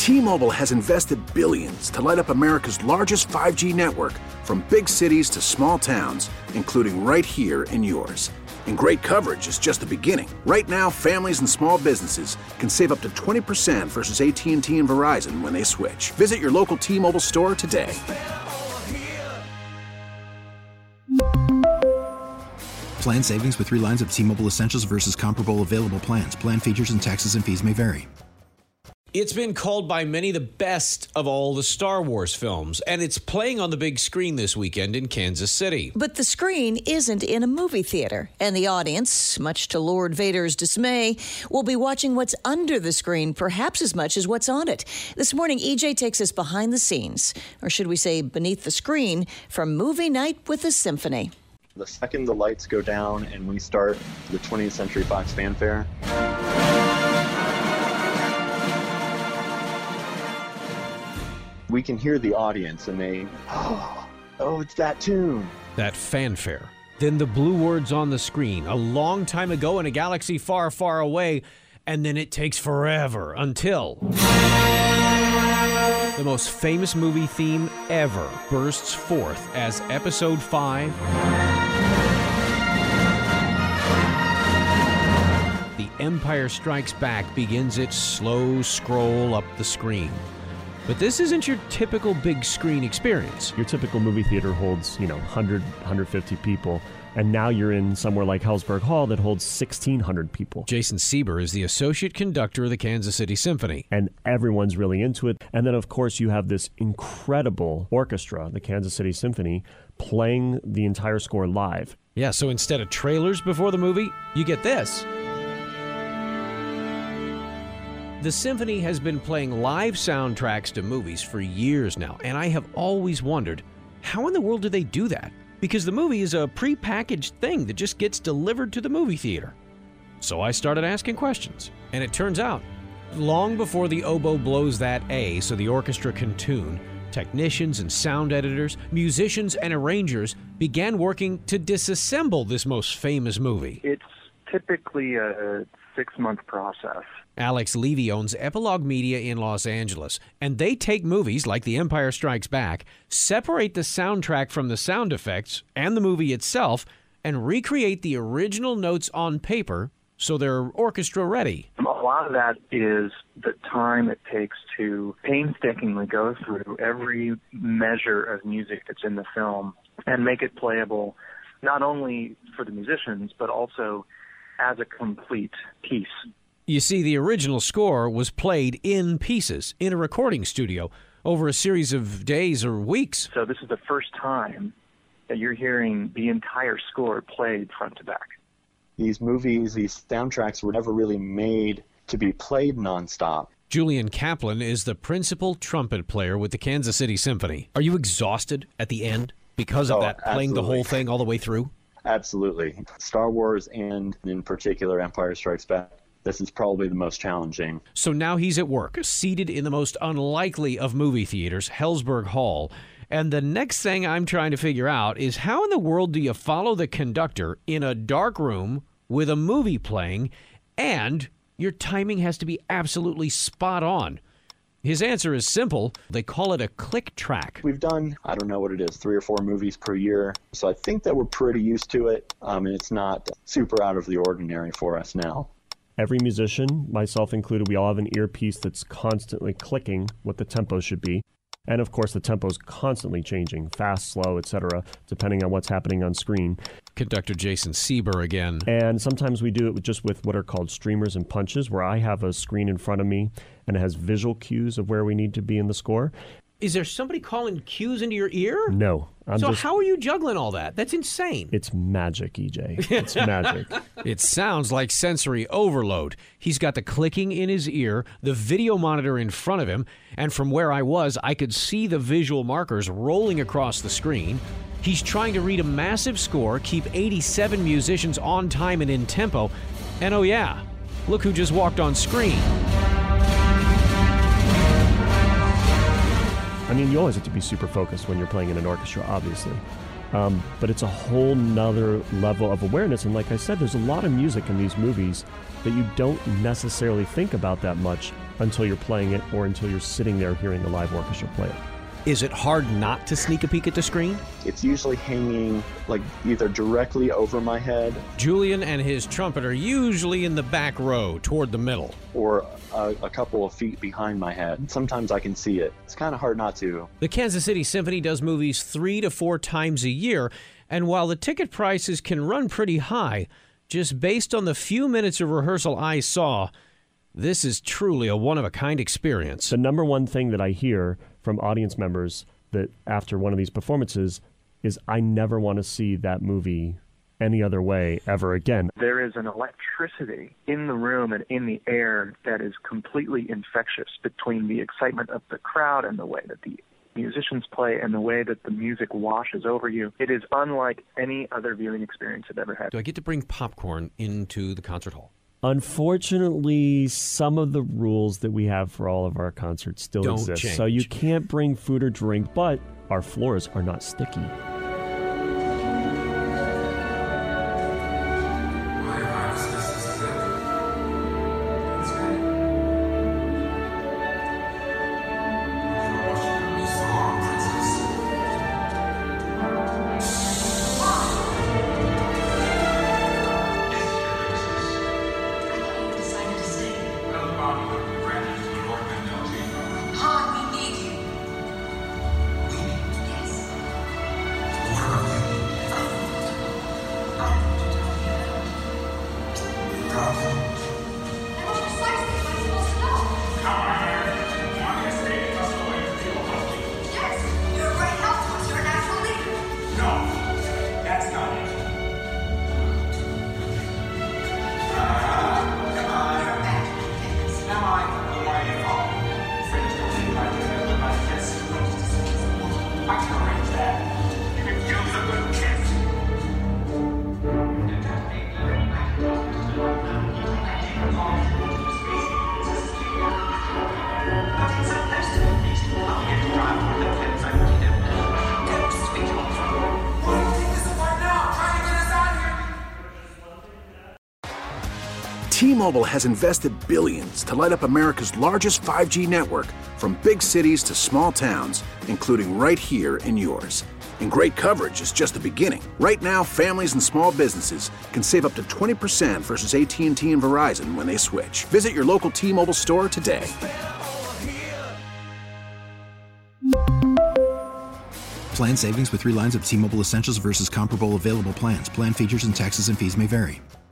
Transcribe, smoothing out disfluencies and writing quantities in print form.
T-Mobile has invested billions to light up America's largest 5G network, from big cities to small towns, including right here in yours. And great coverage is just the beginning. Right now, families and small businesses can save up to 20% versus AT&T and Verizon when they switch. Visit your local T-Mobile store today. Plan savings with 3 lines of T-Mobile Essentials versus comparable available plans. Plan features and taxes and fees may vary. It's been called by many the best of all the Star Wars films, and it's playing on the big screen this weekend in Kansas City. But the screen isn't in a movie theater, and the audience, much to Lord Vader's dismay, will be watching what's under the screen perhaps as much as what's on it. This morning, EJ takes us behind the scenes, or should we say beneath the screen, from Movie Night with a Symphony. The second the lights go down and we start the 20th Century Fox fanfare, we can hear the audience and they, oh, it's that tune. That fanfare. Then the blue words on the screen, a long time ago in a galaxy far, far away, and then it takes forever until the most famous movie theme ever bursts forth as Episode 5, The Empire Strikes Back, begins its slow scroll up the screen. But this isn't your typical big screen experience. Your typical movie theater holds, 100, 150 people, and now you're in somewhere like Helzberg Hall that holds 1,600 people. Jason Sieber is the associate conductor of the Kansas City Symphony. And everyone's really into it. And then, of course, you have this incredible orchestra, the Kansas City Symphony, playing the entire score live. Yeah, so instead of trailers before the movie, you get this. The Symphony has been playing live soundtracks to movies for years now, and I have always wondered, how in the world do they do that? Because the movie is a pre-packaged thing that just gets delivered to the movie theater. So I started asking questions, and it turns out, long before the oboe blows that A so the orchestra can tune, technicians and sound editors, musicians and arrangers began working to disassemble this most famous movie. It's typically a 6-month process. Alex Levy owns Epilogue Media in Los Angeles, and they take movies like The Empire Strikes Back, separate the soundtrack from the sound effects and the movie itself, and recreate the original notes on paper so they're orchestra ready. A lot of that is the time it takes to painstakingly go through every measure of music that's in the film and make it playable not only for the musicians but also as a complete piece. You see, the original score was played in pieces in a recording studio over a series of days or weeks. So this is the first time that you're hearing the entire score played front to back. These movies, these soundtracks were never really made to be played nonstop. Julian Kaplan is the principal trumpet player with the Kansas City Symphony. Are you exhausted at the end because of that, playing the whole thing all the way through? Absolutely. Star Wars and, in particular, Empire Strikes Back. This is probably the most challenging. So now he's at work, seated in the most unlikely of movie theaters, Helzberg Hall. And the next thing I'm trying to figure out is how in the world do you follow the conductor in a dark room with a movie playing, and your timing has to be absolutely spot on? His answer is simple. They call it a click track. We've done, 3 or 4 movies per year, so I think that we're pretty used to it, and it's not super out of the ordinary for us now. Every musician, myself included, we all have an earpiece that's constantly clicking what the tempo should be. And of course, the tempo is constantly changing, fast, slow, etc., depending on what's happening on screen. Conductor Jason Sieber again. And sometimes we do it just with what are called streamers and punches, where I have a screen in front of me and it has visual cues of where we need to be in the score. Is there somebody calling cues into your ear? No. How are you juggling all that? That's insane. It's magic, EJ. It's magic. It sounds like sensory overload. He's got the clicking in his ear, the video monitor in front of him, and from where I was, I could see the visual markers rolling across the screen. He's trying to read a massive score, keep 87 musicians on time and in tempo, and oh yeah, look who just walked on screen. I mean, you always have to be super focused when you're playing in an orchestra, obviously. But it's a whole nother level of awareness. And like I said, there's a lot of music in these movies that you don't necessarily think about that much until you're playing it or until you're sitting there hearing the live orchestra play it. Is it hard not to sneak a peek at the screen? It's usually hanging like either directly over my head Julian and his trumpet are usually in the back row toward the middle. or a couple of feet behind my head. Sometimes I can see it. It's kind of hard not to. The Kansas City Symphony does movies 3 to 4 times a year, and while the ticket prices can run pretty high, just based on the few minutes of rehearsal I saw, this is truly a one-of-a-kind experience. The number one thing that I hear from audience members that after one of these performances is, I never want to see that movie any other way ever again. There is an electricity in the room and in the air that is completely infectious between the excitement of the crowd and the way that the musicians play and the way that the music washes over you. It is unlike any other viewing experience I've ever had. Do I get to bring popcorn into the concert hall? Unfortunately, some of the rules that we have for all of our concerts still Don't exist. change. So you can't bring food or drink, but our floors are not sticky. T-Mobile has invested billions to light up America's largest 5G network, from big cities to small towns, including right here in yours. And great coverage is just the beginning. Right now, families and small businesses can save up to 20% versus AT&T and Verizon when they switch. Visit your local T-Mobile store today. Plan savings with 3 lines of T-Mobile Essentials versus comparable available plans. Plan features and taxes and fees may vary.